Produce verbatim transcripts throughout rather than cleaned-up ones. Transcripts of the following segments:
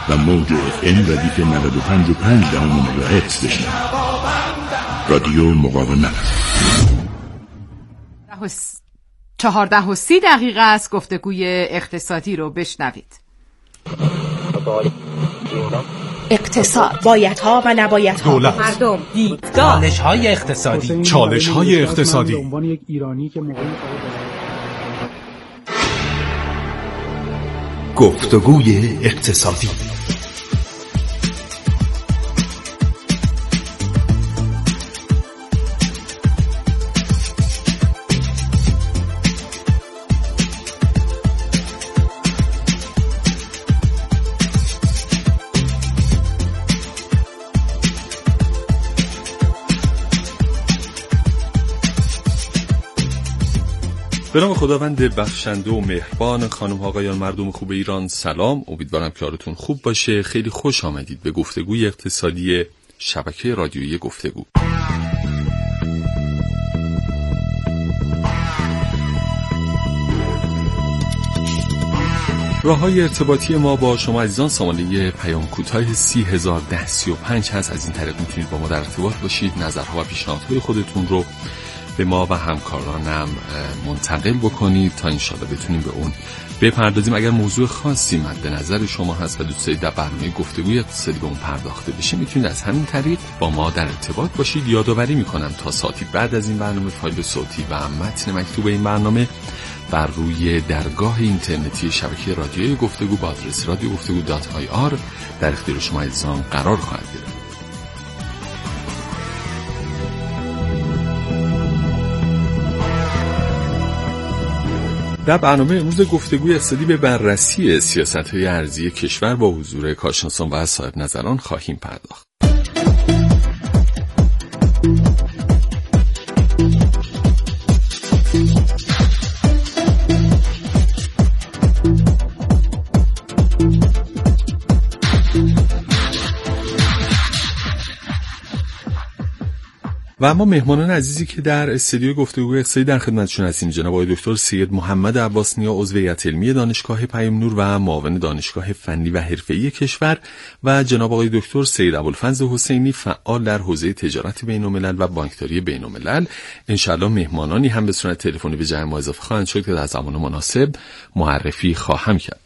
و موج اف ام ردیف نود و پنج و پنج دهم مگاهرتز بشنوید. رادیو مقاومت. چهارده و سی دقیقه است. گفتگوی اقتصادی رو بشنوید. اقتصاد، بایدها و نبایدها، دولت، مردم، دیدگاه، چالش‌های اقتصادی، چالش‌های اقتصادی. به عنوان یک ایرانی که موقعی گفتگوی اقتصادی. به نام خداوند بخشنده و مهربان. خانم ها آقایان، مردم خوب ایران، سلام. امیدوارم که حالتون خوب باشه. خیلی خوش آمدید به گفتگوی اقتصادی شبکه رادیویی گفتگو. راه‌های ارتباطی ما با شما عزیزان سامانه پیام کوتاه سی هزار و ده سی و پنج هست. از این طریق میتونید با ما در ارتباط باشید، نظرها و پیشنهادهای خودتون رو به ما و همکارانم منتقل بکنید تا انشاءالله بتونیم به اون بپردازیم. اگر موضوع خاصی مد نظر شما هست و دوست دارید در برنامه گفتگوی اقتصادی به اون پرداخته بشه، میتونید از همین طریق با ما در ارتباط باشید. یادآوری میکنم تا ساعتی بعد از این برنامه فایل صوتی و متن مکتوب این برنامه بر روی درگاه اینترنتی شبکه رادیویی گفتگو با آدرس رادیو گفتگو دات آی آر در اختیار شما عزیزان قرار خواهد گرفت. در برنامه امروز گفتگوی اقتصادی به بررسی سیاست‌های ارزی کشور با حضور کارشناسان و صاحب نظران خواهیم پرداخت. و اما مهمانان عزیزی که در استودیو گفتگوی اقتصادی در خدمتشون هستیم، جناب آقای دکتر سید محمد عباس نیا، عضو هیئت علمی دانشگاه پیام نور و معاون دانشگاه فنی و حرفه‌ای کشور، و جناب آقای دکتر سید ابوالفضل حسینی، فعال در حوزه تجارت بین‌الملل و بانکداری بین‌الملل. ان شاءالله مهمانانی هم به صورت تلفنی به جمع ما اضافه خواهند شد که در زمان مناسب معرفی خواهم کرد.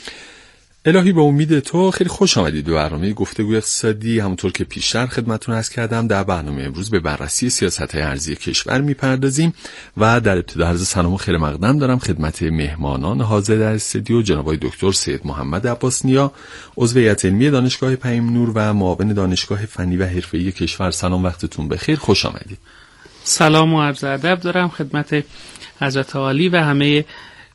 الهی به امید تو خیلی خوش آمدید به برنامه گفتگوی اقتصادی. همونطور که پیشتر خدمتتون عرض کردم، در برنامه امروز به بررسی سیاست‌های ارزی کشور میپردازیم و در ابتدا عرض سلام و خیر مقدم دارم خدمت مهمانان حاضر در استودیو، جناب آقای دکتر سید محمد عباس نیا، عضو هیئت علمی دانشگاه پیام نور و معاون دانشگاه فنی و حرفه‌ای کشور. سلام، وقتتون بخیر، خوش آمدید. سلام و عرض ادب دارم خدمت حضرت عالی و همه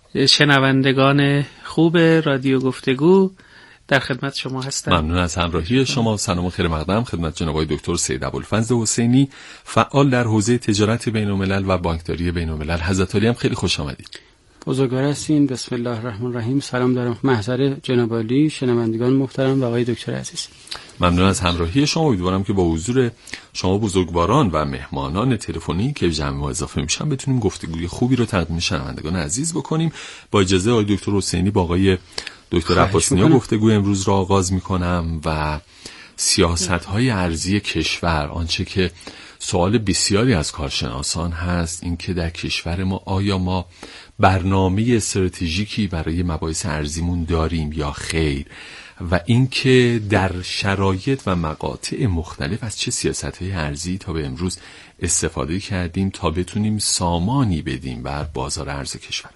شنوندگان خوب رادیو گفتگو. در خدمت شما هستم. ممنون از همراهی شما. سلام و خیر مقدم خدمت جناب آقای دکتر سید ابوالفضل حسینی، فعال در حوزه تجارت بین‌الملل و بانکداری بین‌الملل. حضرت عالی هم خیلی خوش آمدید. بزرگوار هستین. بسم الله الرحمن الرحیم. سلام دارم محضر جناب عالی، شنوندگان محترم و آقای دکتر عزیز. ممنون از همراهی شما. امیدوارم که با حضور شما بزرگواران و مهمانان تلفنی که جمع ما اضافه میشن بتونیم گفتگوی خوبی رو تقدیم شنوندگان عزیز بکنیم. با اجازه آقای دکتر حسینی با آقای دکتر عباس نیا گفتگوی امروز را آغاز میکنم و سیاست‌های ارزی کشور، آنچه که سوال بسیاری از کارشناسان هست، این که در کشور ما آیا ما برنامه استراتژیکی برای مباحث ارزیمون داریم یا خیر، و اینکه در شرایط و مقاطع مختلف از چه سیاست‌های ارزی تا به امروز استفاده کردیم تا بتونیم سامانی بدیم بر بازار ارز کشور.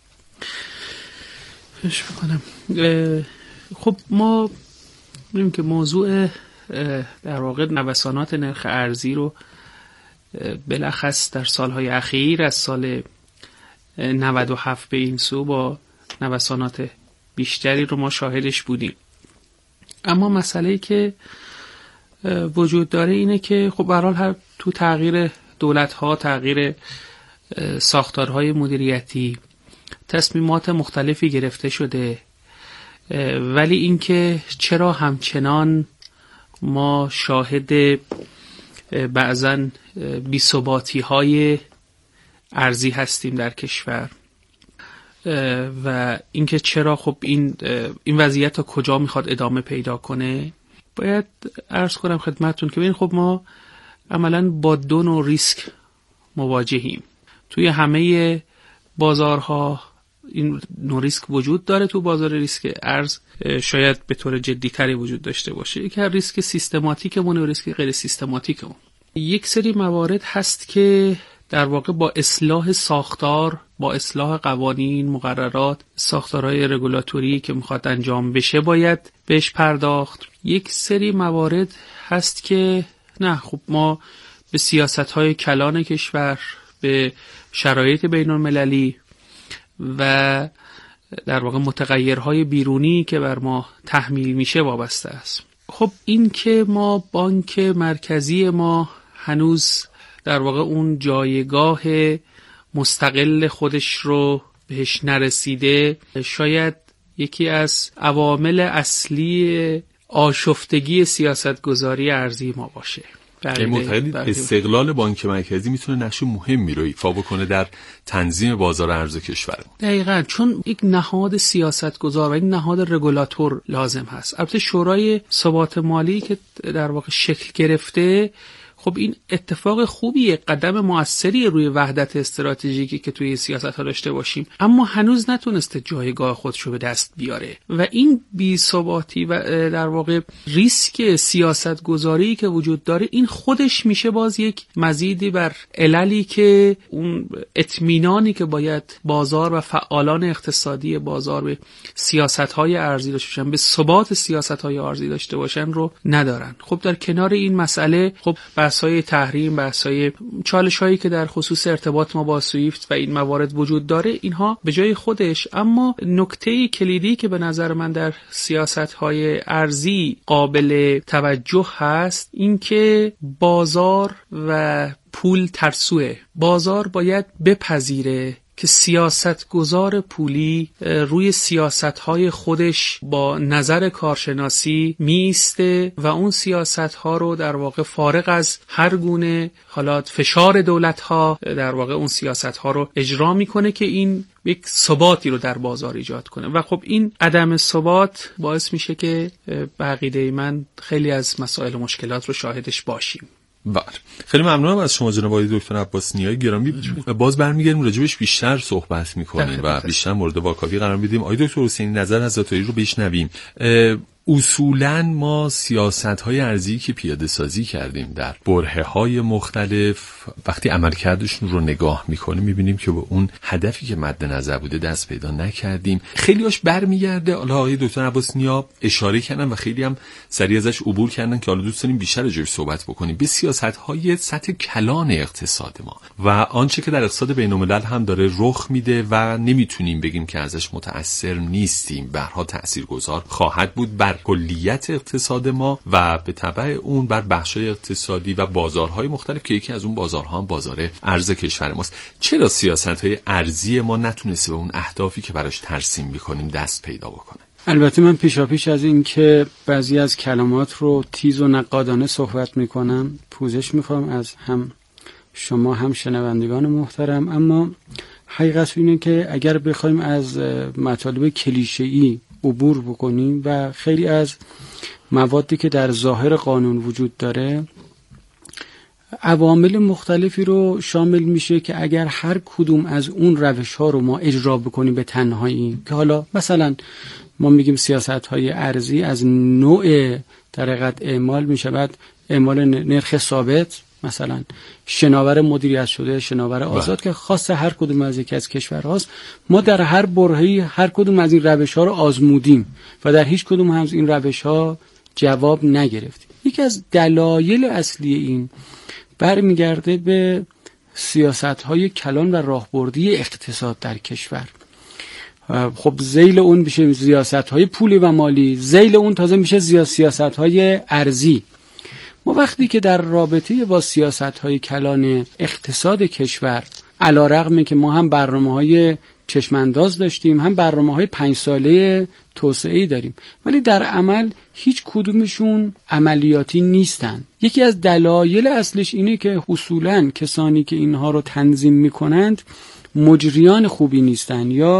فکر می‌کنم خب ما می‌بینیم که موضوع در واقع نوسانات نرخ ارزی رو بلخص در سالهای اخیر از سال نود و هفت به این سو با نوسانات بیشتری رو ما شاهدش بودیم. اما مسئله‌ای که وجود داره اینه که خب به هر حال تو تغییر دولت‌ها، تغییر ساختارهای مدیریتی، تصمیمات مختلفی گرفته شده، ولی اینکه چرا همچنان ما شاهد بعضاً بی‌ثباتی‌های ارزی هستیم در کشور و اینکه چرا خب این این وضعیت تا کجا میخواد ادامه پیدا کنه، باید عرض کنم خدمتتون که ببین خب ما عملاً با دو نوع ریسک مواجهیم. توی همه بازارها این نوع ریسک وجود داره. تو بازار ریسک ارز شاید به طور جدی‌تری وجود داشته باشه. یکی از ریسک سیستماتیکمون و ریسک غیر سیستماتیکمون. یک سری موارد هست که در واقع با اصلاح ساختار، با اصلاح قوانین، مقررات، ساختارهای رگولاتوری که میخواد انجام بشه باید بهش پرداخت. یک سری موارد هست که نه، خب ما به سیاست‌های کلان کشور، به شرایط بین‌المللی و در واقع متغیرهای بیرونی که بر ما تحمیل میشه وابسته است. خب این که ما بانک مرکزی ما هنوز در واقع اون جایگاه مستقل خودش رو بهش نرسیده، شاید یکی از عوامل اصلی آشفتگی سیاستگذاری ارزی ما باشه. معتقدید استقلال بانک مرکزی میتونه نقش مهمی رو ایفا بکنه در تنظیم بازار ارز کشورمون؟ دقیقاً، چون یک نهاد سیاستگزار و یک نهاد رگولاتور لازم هست. البته شورای ثبات مالی که در واقع شکل گرفته، خب این اتفاق خوبیه، قدم موثری روی وحدت استراتژیکی که توی سیاست ها داشته باشیم، اما هنوز نتونسته جایگاه خودشو به دست بیاره و این بی‌ثباتی و در واقع ریسک سیاست گذاری که وجود داره، این خودش میشه باز یک مزیدی بر عللی که اون اطمینانی که باید بازار و فعالان اقتصادی بازار به سیاست های ارزی داشته باشن، به ثبات سیاست های ارزی داشته باشن رو ندارن. خب در کنار این مسئله خب بحث‌های تحریم، بحث‌های چالش‌هایی که در خصوص ارتباط ما با سویفت و این موارد وجود داره، اینها به جای خودش، اما نکته کلیدی که به نظر من در سیاست‌های ارزی قابل توجه هست این که بازار و پول ترسوه. بازار باید بپذیره که سیاستگزار پولی روی سیاست‌های خودش با نظر کارشناسی میسته و اون سیاست‌ها رو در واقع فارغ از هر گونه حالات فشار دولت‌ها در واقع اون سیاست‌ها رو اجرا میکنه که این یک ثباتی رو در بازار ایجاد کنه. و خب این عدم ثبات باعث میشه که به عقیده من خیلی از مسائل و مشکلات رو شاهدش باشیم. بله، خیلی ممنونم از شما جناب آقای دکتر عباس نیای گرامی. باز برمیگردیم راجبش بیشتر صحبت میکنیم و بیشتر مورد واکاوی قرار میدیم. آقای دکتر حسینی نظر حضرتایی رو بشنویم. اصولاً ما سیاست‌های ارزی که پیاده سازی کردیم در برهه‌های مختلف، وقتی عملکردشون رو نگاه می‌کنیم می‌بینیم که به اون هدفی که مد نظر بوده دست پیدا نکردیم. خیلی‌هاش برمیگرده، حالا آقای دکتر عباس نیا اشاره کردن و خیلی هم سریع ازش عبور کردن که حالا دوست داریم بیشتر راجعش صحبت بکنیم، به سیاست‌های سطح کلان اقتصاد ما و آنچه که در اقتصاد بین‌الملل هم داره رخ میده و نمی‌تونیم بگیم که ازش متأثر نیستیم، به هر حال تأثیرگذار خواهد بود بر کلیت اقتصاد ما و به تبع اون بر بخش‌های اقتصادی و بازارهای مختلف که یکی از اون بازارها هم بازار ارز کشور ماست. چرا سیاست‌های ارزی ما نتونسته به اون اهدافی که براش ترسیم می‌کنیم دست پیدا بکنه؟ البته من پیشاپیش از این که بعضی از کلمات رو تیز و نقادانه صحبت می‌کنم پوزش می‌خوام از هم شما هم شنوندگان محترم، اما حقیقت اینه که اگر بخوایم از مطالب کلیشه‌ای عبور بکنیم و خیلی از موادی که در ظاهر قانون وجود داره عوامل مختلفی رو شامل میشه که اگر هر کدوم از اون روش ها رو ما اجرا بکنیم به تنهایی، که حالا مثلا ما میگیم سیاست های ارزی از نوع طریقت اعمال میشه، بعد اعمال نرخ ثابت، مثلا شناور مدیریت شده، شناور آزاد که خاص هر کدوم از یکی از کشورهاست. ما در هر برهه‌ای هر کدوم از این روش‌ها رو آزمودیم و در هیچ کدوم از این روش‌ها جواب نگرفتیم. یکی از دلایل اصلی این برمیگرده به سیاست‌های کلان و راهبردی اقتصاد در کشور. خب ذیل اون میشه سیاست‌های پولی و مالی، ذیل اون تازه میشه سیاست‌های ارزی. ما وقتی که در رابطه با سیاست‌های کلان اقتصاد کشور، علی‌رغم که ما هم برنامه‌های چشمانداز داشتیم، هم برنامه‌های پنج ساله توسعه‌ای داریم، ولی در عمل هیچ کدومشون عملیاتی نیستن. یکی از دلایل اصلش اینه که اصولاً کسانی که اینها رو تنظیم می‌کنند مجریان خوبی نیستن یا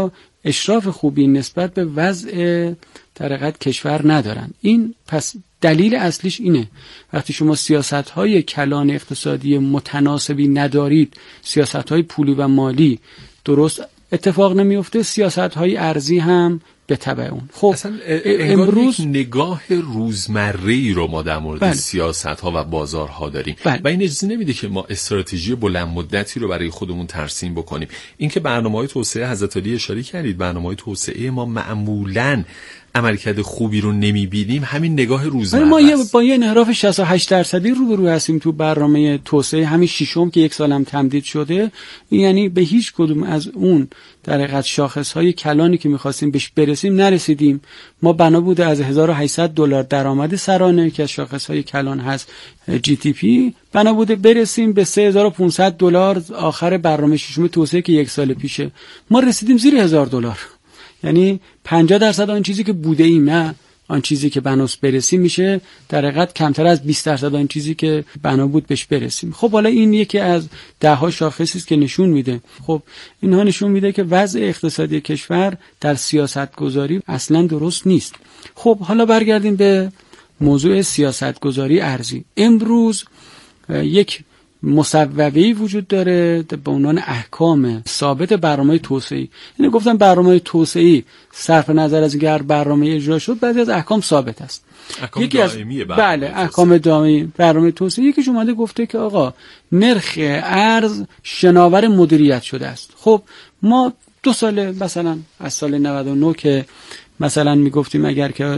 اشراف خوبی نسبت به وضع در حقیقت کشور ندارن. این پس دلیل اصلیش اینه، وقتی شما سیاست‌های کلان اقتصادی متناسبی ندارید، سیاست‌های پولی و مالی درست اتفاق نمیفته، سیاست‌های ارزی هم به تبع اون. خب اصلا امروز نگاه روزمره‌ای رو ما در مورد بله. سیاست‌ها و بازارها داریم بله. و این اجازه نمیده که ما استراتژی بلند مدتی رو برای خودمون ترسیم بکنیم. اینکه برنامه‌های توسعه حضرت علی اشاره کردید، برنامه‌های توسعه ما معمولاً عملکرد خوبی رو نمیبینیم، همین نگاه روزمره ما یه با یه انحراف شصت و هشت درصدی روبرو هستیم تو برنامه توسعه همین ششم که یک سالم تمدید شده. یعنی به هیچ کدوم از اون در حقیقت شاخص‌های کلانی که می‌خواستیم بهش برسیم نرسیدیم. ما بنا بوده از هزار و هشتصد دلار درآمد سرانه که از شاخص‌های کلان هست جی تی پی بنا بوده برسیم به سه هزار و پانصد دلار آخر برنامه ششم توسعه که یک سال پیشه. ما رسیدیم زیر هزار دلار. یعنی پنجاه درصد آن چیزی که بوده ایم، نه آن چیزی که بناس برسیم میشه در حقیقت کمتر از بیست درصد آن چیزی که بنا بود بهش برسیم. خب حالا این یکی از ده ها شاخصی است که نشون میده، خب اینها نشون میده که وضع اقتصادی کشور در سیاست گذاری اصلا درست نیست. خب حالا برگردیم به موضوع سیاست گذاری ارزی. امروز یک مصوبه‌ای وجود داره به عنوان احکام ثابت برنامه توسعه‌ای. یعنی گفتم برنامه توسعه‌ای صرف نظر از اینکه برنامه اجرا شد بعضی از احکام ثابت است. احکام یکی از بله احکام دائمی برنامه توسعه‌ای یکیش اومده گفته که آقا نرخ ارز شناور مدیریت شده است. خب ما دو سال مثلا از سال نود و نه که مثلا میگفتیم اگر که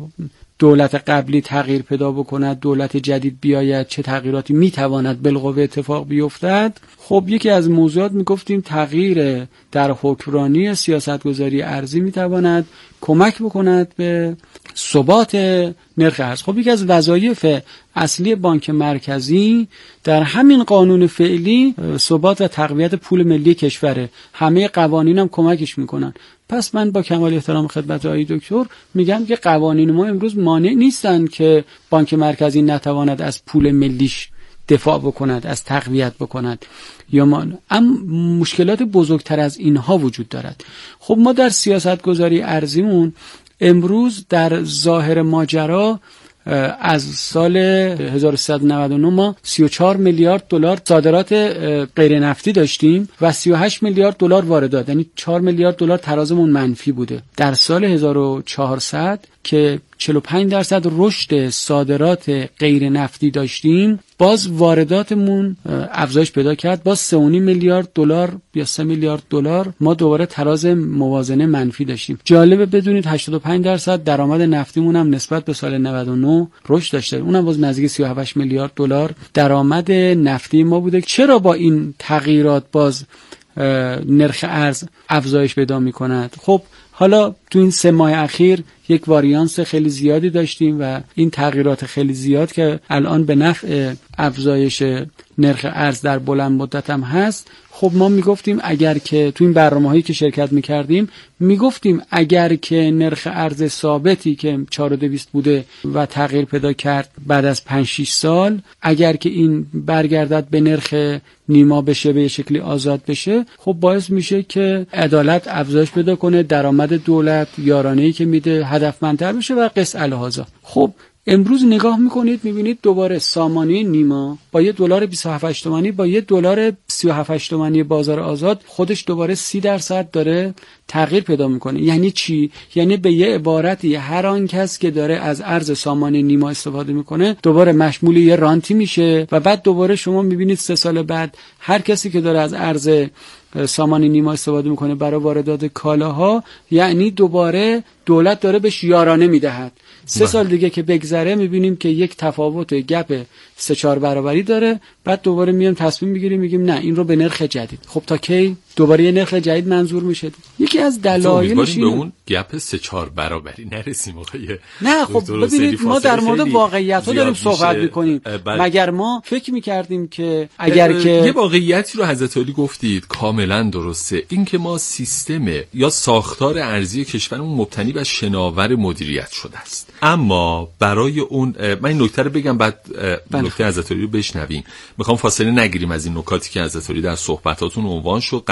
دولت قبلی تغییر پیدا بکند، دولت جدید بیاید، چه تغییراتی میتواند بالقوه اتفاق بیفتد. خب یکی از موضوعات میگفتیم تغییر در حکمرانی سیاستگذاری ارزی میتواند کمک بکند به ثبات نرخ ارز. خب یکی از وظایف اصلی بانک مرکزی در همین قانون فعلی ثبات و تقویت پول ملی کشوره. همه قوانین هم کمکش میکنن. پس من با کمال احترام خدمت آقای دکتر میگم که قوانین ما امروز مانع نیستن که بانک مرکزی نتواند از پول ملیش دفاع بکند، از تقویت بکند یا ما اما مشکلات بزرگتر از اینها وجود دارد. خب ما در سیاست گذاری ارزیمون امروز در ظاهر ماجرا از سال هزار و سیصد و نود و نه ما سی و چهار میلیارد دلار صادرات غیر نفتی داشتیم و سی و هشت میلیارد دلار واردات، یعنی چهار میلیارد دلار ترازمون منفی بوده. در سال هزار و چهارصد که چهل و پنج درصد رشد صادرات غیر نفتی داشتیم، باز وارداتمون افزایش پیدا کرد، باز سه و نیم میلیارد دلار یا سه میلیارد دلار ما دوباره تراز موازنه منفی داشتیم. جالبه بدونید هشتاد و پنج درصد درآمد نفتیمون هم نسبت به سال نود و نه رشد داشته، اونم باز نزدیک سی و هشت میلیارد دلار درآمد نفتی ما بوده. چرا با این تغییرات باز نرخ ارز افزایش پیدا می‌کند؟ خب حالا تو این سه ماه اخیر یک واریانس خیلی زیادی داشتیم و این تغییرات خیلی زیاد که الان به نفع افزایش نرخ ارز در بلند مدت هم هست. خب ما میگفتیم اگر که تو این برنامه‌هایی که شرکت میکردیم میگفتیم اگر که نرخ ارز ثابتی که چهار و دویست بوده و تغییر پیدا کرد بعد از پنج شش سال، اگر که این برگردد به نرخ نیما بشه، به شکلی آزاد بشه، خب باعث میشه که عدالت افزایش پیدا کنه، درآمد دولت یارانه‌ای که میده هدفمندتر بشه و قص الهازا. خب امروز نگاه میکنید میبینید دوباره سامانه نیما با یه دلار بیست و هفت تومانی با یه دلار سی و هفت تومانی بازار آزاد خودش دوباره سی درصد داره تغییر پیدا میکنه. یعنی چی؟ یعنی به یه عبارتی هر آن کس که داره از ارز سامانه نیما استفاده میکنه دوباره مشمول یه رانتی میشه و بعد دوباره شما میبینید سه سال بعد هر کسی که داره از ارز سامان نیما استفاده میکنه برای واردات کالاها، یعنی دوباره دولت داره بهش یارانه میدهد. سه سال دیگه که بگذره میبینیم که یک تفاوت گپ سه چهار برابری داره، بعد دوباره میام تصمیم میگیریم میگیم نه این رو به نرخ جدید. خب تا کی دوباره یه نرخ جدید منظور میشه؟ یکی از دلایلش به اون گپ سه چهار برابری نرسیم آقا. نه خب ببینید ما در مورد واقعیت‌ها داریم صحبت میکنیم. مگر ما فکر میکردیم که اگر که یه واقعیتی رو حضرت علی گفتید کاملا درسته، این که ما سیستم یا ساختار ارزی کشورمون مبتنی بر شناور مدیریت شده است، اما برای اون من این نکته رو بگم بعد نکته حضرت علی رو بشنویم. میخوام فاصله نگیریم از این نکاتی که حضرت علی در صحبتاتون عنوان شد. قطعا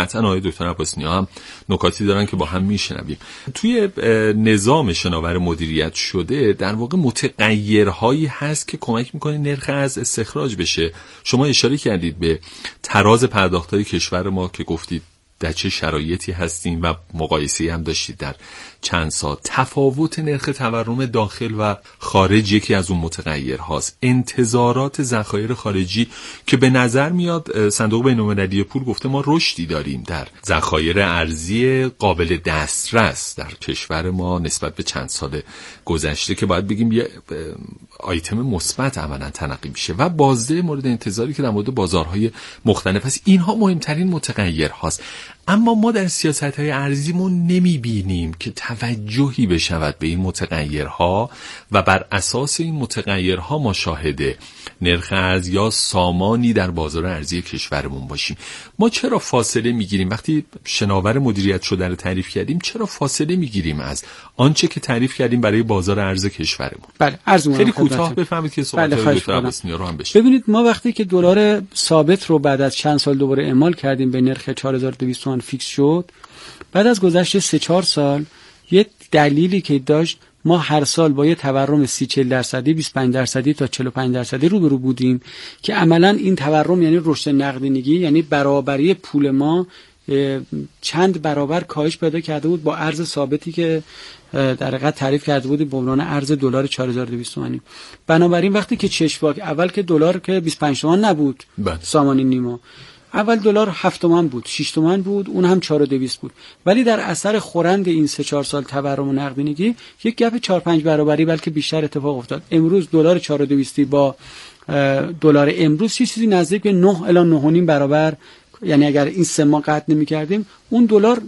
قطعا آقای دکتر عباسنیا هم نکاتی دارن که با هم میشنویم. توی نظام شناور مدیریت شده در واقع متغیرهایی هست که کمک میکنه نرخ ارز استخراج بشه. شما اشاره کردید به تراز پرداخت‌های کشور ما که گفتید در چه شرایطی هستیم و مقایسه هم داشتید در چند سال. تفاوت نرخ تورم داخل و خارج یکی از اون متغیرهاست. انتظارات ذخایر خارجی که به نظر میاد صندوق بین‌المللی پول گفته ما رشدی داریم در ذخایر ارزی قابل دسترس در کشور ما نسبت به چند سال گذشته که باید بگیم یه آیتم مثبت عملاً تلقی میشه و بازده مورد انتظاری که در مورد بازارهای مختلف هست. اینها مهمترین متغیرهاست. اما ما در سیاست‌های ارزیمون نمی‌بینیم که توجهی بشود به این متغیرها و بر اساس این متغیرها ما شاهد نرخ ارز یا سامانی در بازار ارزی کشورمون باشیم. ما چرا فاصله می‌گیریم وقتی شناور مدیریت شده رو تعریف کردیم؟ چرا فاصله می‌گیریم از آنچه که تعریف کردیم برای بازار ارز کشورمون؟ بله، عرض خیلی کوتاه بفهمید که صحبت بله دکتر عباسنیا رو هم بشنوید. ببینید ما وقتی که دلار ثابت رو بعد از چند سال دوباره اعمال کردیم به نرخ چهار هزار و دویست تومان فیکس شد، بعد از گذشت سه چهار سال یه دلیلی که داشت ما هر سال با یه تورم سی چهل درصدی بیست و پنج درصدی تا چهل و پنج درصدی روبرو بودیم که عملاً این تورم یعنی رشد نقدینگی، یعنی برابری پول ما چند برابر کاهش پیدا کرده بود با ارز ثابتی که در حقیقت تعریف کرده بود به عنوان ارز دلار چهار هزار و دویست تومانی. بنابراین وقتی که چشواک اول که دلار که بیست و پنج تومان نبود سامانی نیما، اول دلار هفت تومان بود، شش تومان بود، اون هم چهار و دویست بود، ولی در اثر خورند این سه چهار سال تورم و نقدینگی یک گپ چهار پنج برابری بلکه بیشتر اتفاق افتاد. امروز دلار چهار و دویست با دلار امروز چیزی نزدیک به نه الی نه و نیم برابر، یعنی اگر این سه ماه قطع نمی‌کردیم اون دلار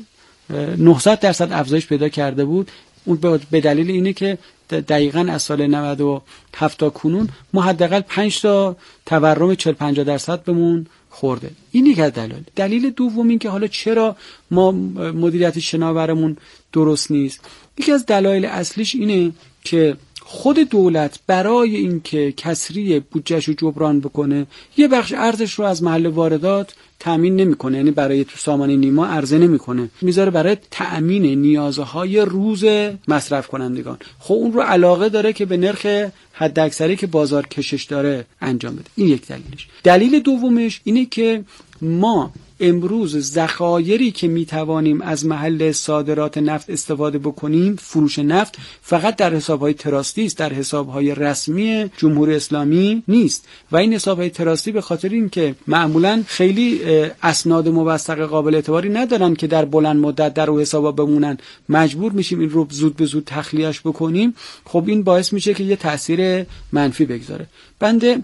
نهصد درصد افزایش پیدا کرده بود. اون به دلیل اینه که دقیقاً از سال نود و هفت تا کنون ما حداقل پنج تا تورم چهل پنجاه درصد بمون خورده. این یک از دلایل. دلیل دوم این که حالا چرا ما مدیریت شناورمون درست نیست، یکی از دلایل اصلیش اینه که خود دولت برای اینکه کسری بودجه‌ش رو جبران بکنه یه بخش ارزش رو از محل واردات تامین نمیکنه، یعنی برای تو سامانه نیما عرضه نمیکنه، میذاره برای تأمین نیازهای روز مصرف کنندگان. خب اون رو علاقه داره که به نرخ حداکثری که بازار کشش داره انجام بده. این یک دلیلش. دلیل دومش اینه که ما امروز ذخایری که میتوانیم از محل صادرات نفت استفاده بکنیم، فروش نفت، فقط در حسابهای تراستی است، در حسابهای رسمی جمهوری اسلامی نیست. و این حسابهای تراستی به خاطر اینکه معمولا خیلی اسناد موثق قابل اعتباری ندارن که در بلند مدت در اون حسابا بمونن، مجبور میشیم این رو زود به زود تخلیه‌اش بکنیم. خب این باعث میشه که یه تاثیر منفی بگذاره. بنده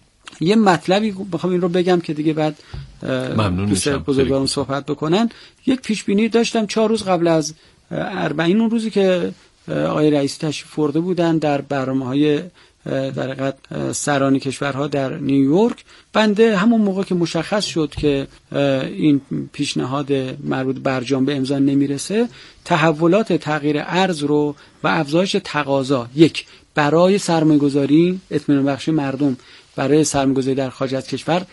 یه مطلبی بخوام این رو بگم که دیگه بعد دوست بزرگوارم صحبت بکنن. یک پیش بینی داشتم چهار روز قبل از اربعین، اون روزی که آقای رئیسی تشریف برده بودن در برنامه‌های در حقیقت سران کشورها در نیویورک. بنده همون موقع که مشخص شد که این پیشنهاد مربوط برجام به امضا نمیرسه، تحولات تغییر ارز رو و افزایش تقاضا، یک برای سرمایه‌گذاری، اطمینان بخشی مردم برای سرمایه‌گذاری در خارج از کشور،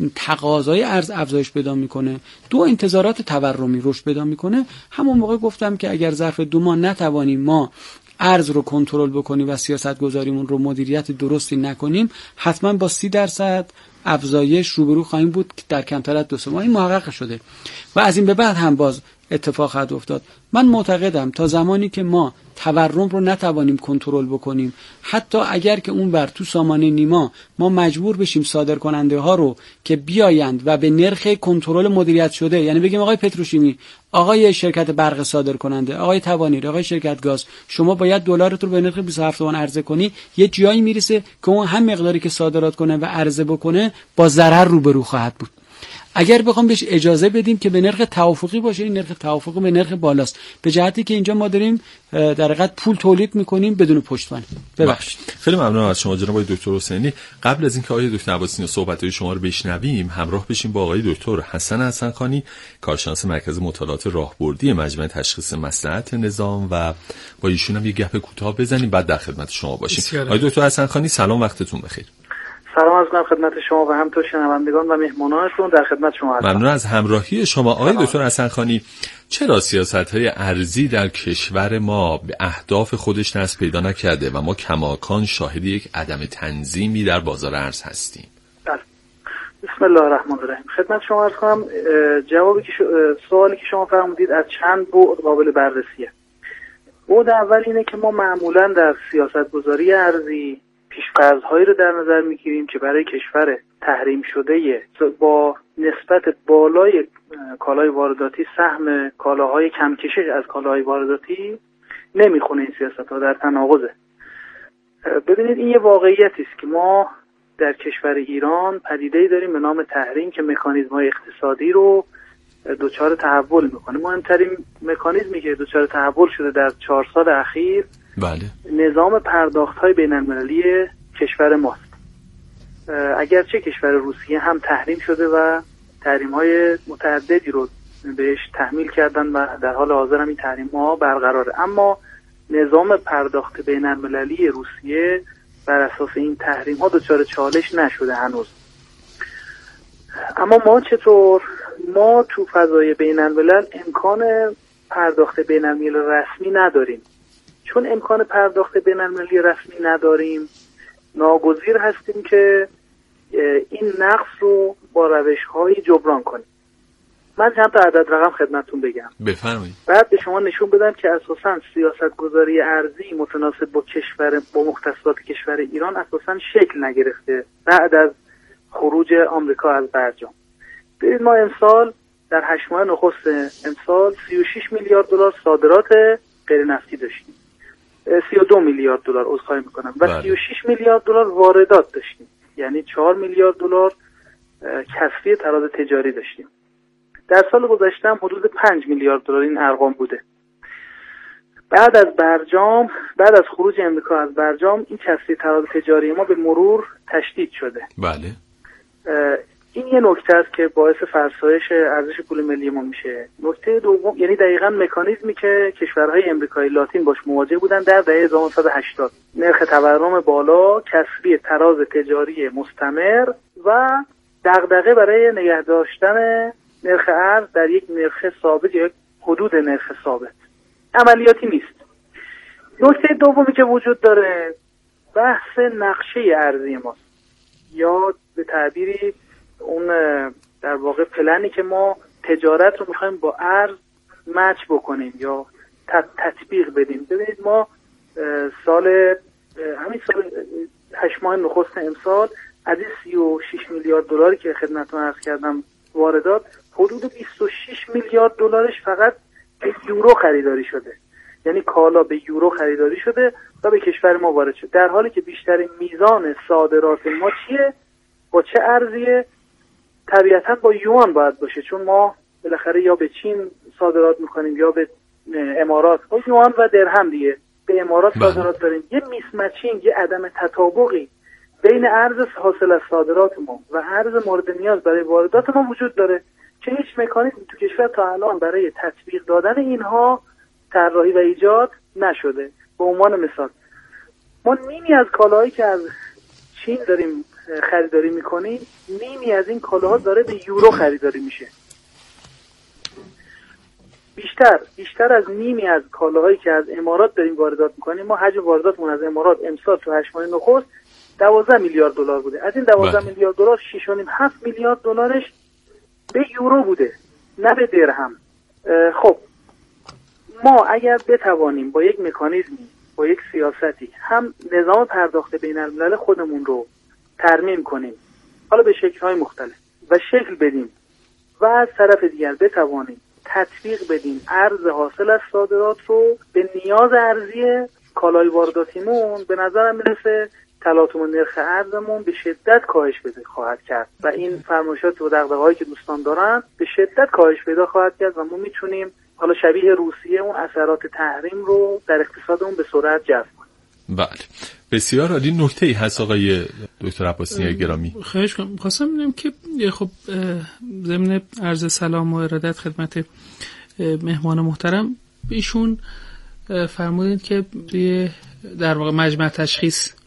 تقاضای ارز افزایش پیدا میکنه، دو انتظارات تورمی رشد پیدا میکنه. همون موقع گفتم که اگر ظرف دو ماه نتوانیم ما ارز رو کنترل بکنیم و سیاست گذاریمون رو مدیریت درستی نکنیم، حتما با سی درصد افزایش روبرو خواهیم بود در کمتر از دو سه ماه. این محقق شده و از این به بعد هم باز اتفاق خواهد افتاد. من معتقدم تا زمانی که ما تورم رو نتوانیم کنترل بکنیم، حتی اگر که اون بر تو سامانه نیما ما مجبور بشیم صادر کننده ها رو که بیایند و به نرخ کنترل مدیریت شده، یعنی بگیم آقای پتروشیمی، آقای شرکت برق صادر کننده، آقای توانیر، آقای شرکت گاز، شما باید دلارت رو به نرخ بیست و هفت تومان عرضه کنی، یه جایی میرسه که اون هم مقداری که صادرات کنه و عرضه بکنه با ضرر روبرو خواهد بود. اگر بخوام بهش اجازه بدیم که به نرخ توافقی باشه، این نرخ توافقی به نرخ بالاست، به جهتی که اینجا ما داریم در حقیقت پول تولید میکنیم بدون پشتوانه. ببخشید. خیلی ممنونم از شما جناب آقای دکتر حسینی. قبل از اینکه آقای دکتر عباسنیا صحبت‌های شما رو بشنویم، همراه بشیم با آقای دکتر حسن حسنخانی، کارشناس مرکز مطالعات راهبردی مجمع تشخیص مصلحت نظام، و با ایشون هم یه گپ کوتاه بزنیم بعد در خدمت شما باشیم. آقای دکتر حسنخانی سلام، وقتتون بخیر. سلام عرض می‌کنم خدمت شما و همینطور شنوندگان و مهمانانتون. در خدمت شما هستم. ممنون از همراهی شما آقای دکتر حسنخانی. چرا سیاست‌های ارضی در کشور ما به اهداف خودش دست پیدا نکرده و ما کماکان شاهد یک عدم تنظیمی در بازار ارز هستیم؟ بله. بسم الله الرحمن الرحیم. خدمت شما عرض کنم جوابی که سوالی که شما فرمودید از چند بعد قابل بررسیه. بعد اول اینه که ما معمولاً در سیاست‌گذاری ارضی پیش‌فرض‌هایی رو در نظر می‌گیریم که برای کشور تحریم شده با نسبت بالای کالای وارداتی سهم کالاهای کمکشش از کالاهای وارداتی نمیخونه. این سیاست‌ها در تناقضه. ببینید این یه واقعیتی است که ما در کشور ایران پدیده‌ای داریم به نام تحریم که مکانیزم‌های اقتصادی رو دچار تحول میکنه. مهمترین مکانیزمی که دچار تحول شده در چهار سال اخیر بله. نظام پرداخت‌های بین‌المللی کشور ماست. اگرچه کشور روسیه هم تحریم شده و تحریم‌های متعددی رو بهش تحمیل کردن و در حال حاضر هم این تحریم‌ها برقراره، اما نظام پرداخت بین‌المللی روسیه بر اساس این تحریم‌ها دچار چالش نشده هنوز. اما ما چطور؟ ما تو فضای بین‌الملل امکان پرداخت بین‌المللی رسمی نداریم. چون امکان پرداخت بین‌المللی رسمی نداریم، ناگزیر هستیم که این نقص رو با روش‌های جبران کنیم. من چند تا عدد رقم خدمتتون بگم. بفرمایید. بعد به شما نشون بدم که اساساً سیاست‌گذاری ارضی متناسب با کشور با مختصات کشور ایران اساساً شکل نگرفته بعد از خروج آمریکا از برجام. ببینید ما امسال در هشت ماه نخست امسال سی و شش میلیارد دلار صادرات غیر نفتی داشتیم. سی و دو میلیارد دلار عذرخواهی میکنم و بله. سی و شش میلیارد دلار واردات داشتیم. یعنی چهار میلیارد دلار کسری تراز تجاری داشتیم. در سال گذشته هم حدود پنج میلیارد دلار این ارقام بوده. بعد از برجام، بعد از خروج امریکا از برجام این کسری تراز تجاری ما به مرور تشدید شده. بله. این یه نکته است که باعث فرسایش ارزش پول ملی ما میشه. نکته دوم یعنی دقیقاً مکانیزمی که کشورهای امریکای لاتین باش مواجه بودن در دهه هزار و نهصد و هشتاد. نرخ تورم بالا، کسری تراز تجاری مستمر و دغدغه برای نگه داشتن نرخ ارز در یک نرخ ثابت یا یک حدود نرخ ثابت. عملیاتی نیست. نکته دومی که وجود داره بحث نقشه ارزی ماست، یا به تعبیری اون در واقع پلنی که ما تجارت رو میخوایم با ارز مچ بکنیم یا تطبیق بدیم. ببینید ما سال همین سال هشت ماه نخست امسال از سی و شش میلیارد دلاری که خدمتتون عرض کردم واردات، حدود بیست و شش میلیارد دلارش فقط به یورو خریداری شده. یعنی کالا به یورو خریداری شده و به کشور ما وارد شده، در حالی که بیشترین میزان صادرات ما چیه؟ با چه ارزیه؟ طبیعتاً با یوان باید باشه، چون ما بالاخره یا به چین صادرات میکنیم یا به امارات. با یوان و درهم دیگه به امارات صادرات داریم. یه میسمچینگ، یه عدم تطابقی بین ارز حاصل از صادرات ما و ارز مورد نیاز برای واردات ما وجود داره که هیچ مکانیزمی تو کشور تا الان برای تطبیق دادن اینها طراحی و ایجاد نشده. به عنوان مثال ما نیمی از کالاهایی که از چین داریم خریداری میکنیم، نیمی از این کالاها داره به یورو خریداری میشه. بیشتر بیشتر از نیمی از کالاهایی که از امارات داریم واردات میکنیم، ما حجم وارداتمون از امارات امسال تو هشت ماه نخست دوازده میلیارد دلار بوده. از این دوازده میلیارد دلار شش و نیم هفت میلیارد دلارش به یورو بوده، نه به درهم. خب ما اگر بتوانیم با یک مکانیزمی، با یک سیاستی هم نظام پرداخت بین‌الملل خودمون رو ترمیم کنیم، حالا به شکل‌های مختلف و شکل بدیم و از طرف دیگر بتوانیم تطبیق بدیم ارز حاصل از صادرات رو به نیاز ارزی کالای وارداتیمون، به نظرم میرسه تلاطم نرخ ارزمون به شدت کاهش پیدا خواهد کرد و این فرمایشات و دغدغه‌هایی که دوستان دارن به شدت کاهش پیدا خواهد کرد و ما میتونیم حالا شبیه روسیه اون اثرات تحریم رو در اقتصادمون به سرعت جذب کنیم. بله، بسیار عالی. نکته‌ای هست آقای دکتر عباسنی گرامی. خواهش کنم. خواستم ببینم که خب ضمن عرض سلام و ارادت خدمت مهمان محترم، ایشون فرمودید که در واقع مجمع تشخیص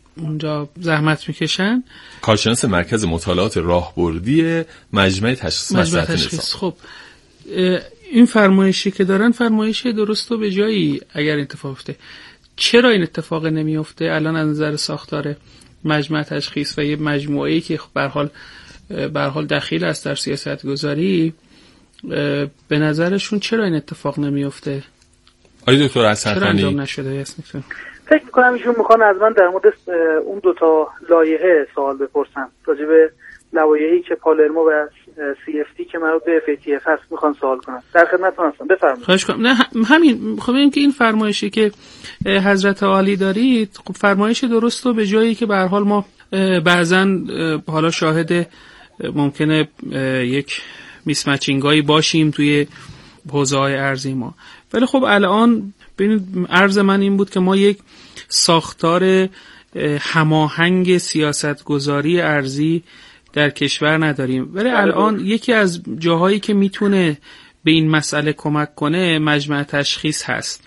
اونجا زحمت میکشن. کارشناس مرکز مطالعات راهبردی مجمع تشخیص مسئلات نظام. خب این فرمایشی که دارن فرمایش درست و به جایی اگر اتفاق افته. چرا این اتفاق نمیفته الان از نظر ساختار مجمع تشخیص و یه مجموعه‌ای که به هر حال به هر حال دخیل است در سیاست گذاری، به نظرشون چرا این اتفاق نمیفته؟ آقای دکتر حسن‌خانی، چرا انجام نشده؟ اسمتون فکر می‌کنم ایشون می‌خوان از من در مورد اون دو تا لایحه سوال بپرسن، راجع به لوایحی که پالرمو و سی اف تی که مربوط به اف ای تی اف هست می‌خوان سوال کنن. در خدمتتون هستم، بفرمایید. خواهش کنم. نه همین خب این که این فرمایشی که حضرت عالی دارید، خب فرمایش درست و به جایی که به هر حال ما بعضن حالا شاهد ممکنه یک میس مچینگایی باشیم توی حوزه‌های ارزی ما، ولی خب الان ببینید عرض من این بود که ما یک ساختار هماهنگ سیاستگذاری ارزی در کشور نداریم، ولی الان یکی از جاهایی که میتونه به این مسئله کمک کنه مجمع تشخیص هست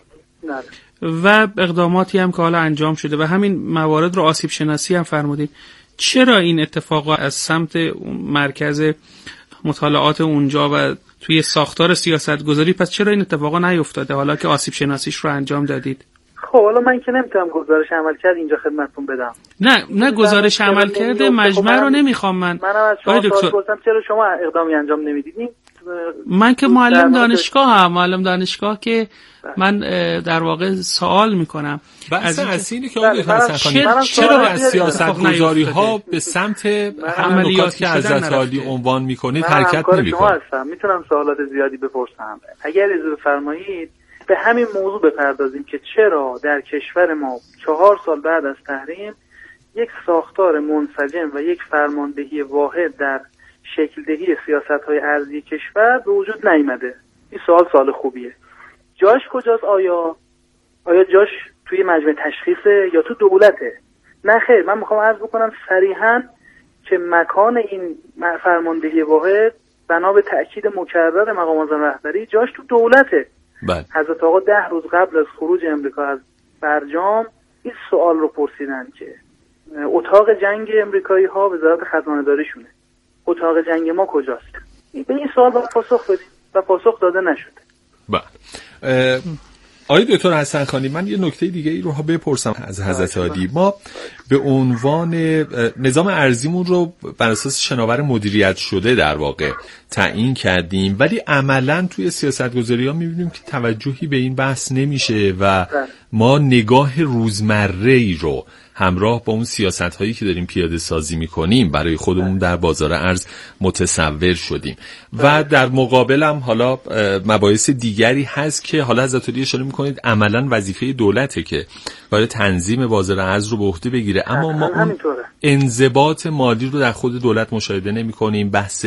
و اقداماتی هم که حالا انجام شده و همین موارد رو آسیب شناسی هم فرمودیم. چرا این اتفاقا از سمت مرکز مطالعات اونجا و توی ساختار سیاست گذاری پس چرا این اتفاقا نیفتاده حالا که آسیب شناسیش رو انجام دادید؟ خب حالا من که نمیتونم گزارش عملکرد اینجا خدمتتون بدم. نه نه گزارش عملکرد مجمع رو نمیخوام من. منم از شما سوال پرسیدم چرا شما اقدامی انجام نمیدید؟ من که معلم دانشگاه هم معلم دانشگاه که من در واقع سوال میکنم بحث اصلی که آقای حسن‌خانی چرا از سیاست‌گذاری ها به سمت همون نکاتی که حضرت عالی عنوان میکنید حرکت نمیکنه؟ میتونم سوالات زیادی بپرسم. اگر اجازه بفرمایید به همین موضوع بپردازیم که چرا در کشور ما چهار سال بعد از تحریم یک ساختار منسجم و یک فرماندهی واحد در شکل دهی سیاست‌های ارضی کشور به وجود نیامده. این سوال سوال خوبیه. جاش کجاست؟ آیا آیا جاش توی مجمع تشخیصه یا تو دولته؟ نه خیر، من میخوام عرض بکنم صریحاً که مکان این فرماندهی واحد بنا به تأکید مکرر مقام معظم رهبری جاش تو دولته. بله. حضرت آقا ده روز قبل از خروج امریکا از برجام این سوال رو پرسیدن که اتاق جنگ امریکایی ها وزارت خزانه داریشونه، اتاق جنگ ما کجاست؟ به این سوال باید پاسخ بدیم و پاسخ داده نشد. بله. آقای دکتر حسن‌خانی، من یه نکته دیگه ای رو بپرسم از حضرت عالی. ما به عنوان نظام ارزیمون رو بر اساس شناور مدیریت شده در واقع تعیین کردیم، ولی عملاً توی سیاست‌گذاری‌ها می‌بینیم که توجهی به این بحث نمیشه و ما نگاه روزمره‌ای رو همراه با اون سیاست‌هایی که داریم پیاده سازی می‌کنیم برای خودمون در بازار ارز متصور شدیم و در مقابل هم حالا مباحث دیگری هست که حالا حضرت عالی اشاره می‌کنید عملاً وظیفه دولته که باید تنظیم بازار ارز رو به عهده بگیره، اما ما اون انضباط مالی رو در خود دولت مشاهده نمی‌کنیم. بحث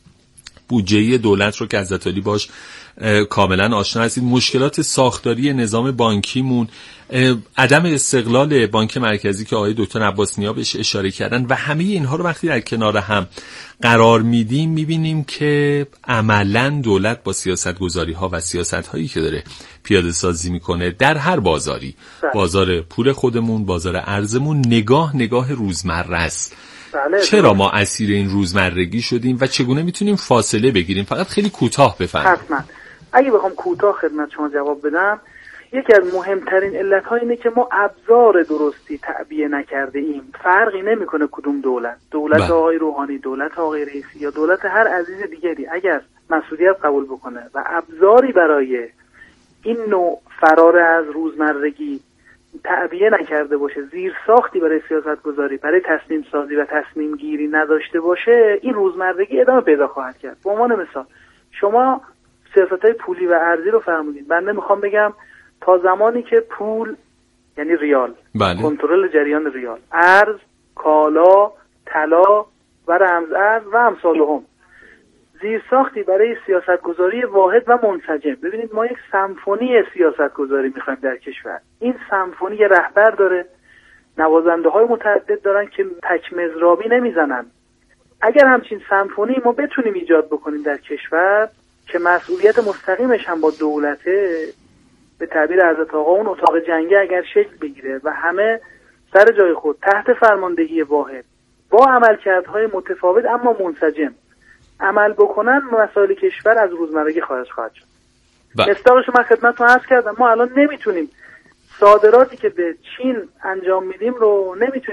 بودجه دولت رو که حضرت عالی باش کاملا آشنا هستید، مشکلات ساختاری نظام بانکیمون، عدم استقلال بانک مرکزی که آقای دکتر عباس نیا بهش اشاره کردن و همه اینها رو وقتی در کنار هم قرار میدیم میبینیم که عملا دولت با سیاست گذاری ها و سیاست هایی که داره پیاده سازی میکنه در هر بازاری، بازار پول خودمون، بازار ارزمون، نگاه نگاه روزمره است. چرا ما اسیر این روزمرگی شدیم و چگونه میتونیم فاصله بگیریم؟ فقط خیلی کوتاه بفرمایید. حتما. اگه بخوام کوتاه خدمت شما جواب بدم، یکی از مهمترین علت‌ها اینه که ما ابزار درستی تعبیه نکرده ایم. فرقی نمیکنه کدوم دولت، دولت با. آقای روحانی، دولت آقای رئیسی یا دولت هر عزیز دیگری، اگر مسئولیت قبول بکنه و ابزاری برای این نوع فرار از روزمرگی تعبیه نکرده باشه، زیر ساختی برای سیاست گذاری، برای تصمیم سازی و تصمیم گیری نداشته باشه، این روزمرگی ادامه پیدا خواهد کرد. به عنوان مثال شما سیاست‌های پولی و ارزی رو فرمودید. بنده میخوام بگم تا زمانی که پول یعنی ریال، بله. کنترل جریان ریال، ارز، کالا، طلا و رمز ارز و امثالهم زیر ساختی برای سیاست گذاری واحد و منسجم. ببینید ما یک سمفونی سیاست گذاری میخوایم در کشور. این سمفونی یه رهبر داره، نوازنده های متعدد دارن که تک مضرابی نمیزنن. اگر همچین سمفونی ما بتونیم ایجاد بکنیم در کشور که مسئولیت مستقیمش هم با دولته، به تعبیر حضرت آقا اون اتاق جنگی اگر شکل بگیره و همه سر جای خود تحت فرماندهی واحد با عملکردهای متفاوت اما منسجم عمل بکنن، مسائل کشور از روزمرگی خارج خواهد شد. مصداقش من خدمتتون عرض کردم، ما الان نمیتونیم صادراتی که به چین انجام میدیم رو نمیتونیم